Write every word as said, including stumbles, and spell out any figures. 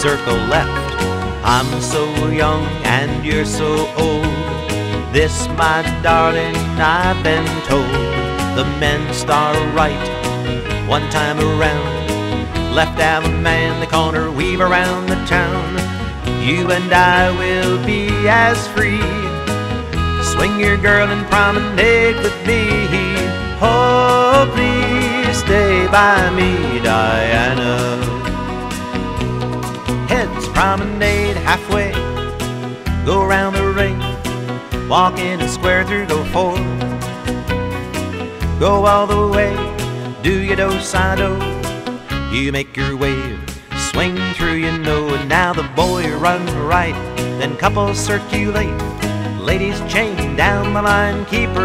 circle left. I'm so young and you're so old. This, my darling, I've been told. The men start right one time around. Left have a man, the corner, weave around the town. You and I will be as free. Swing your girl and promenade with me. Oh, please stay by me, Diana. Heads promenade halfway, go around the ring, walk in and square through, go four. Go all the way, do your do-si-do. You make your wave, swing through, you know. And now the boy run right, then couples circulate. Ladies chain down the line, keep her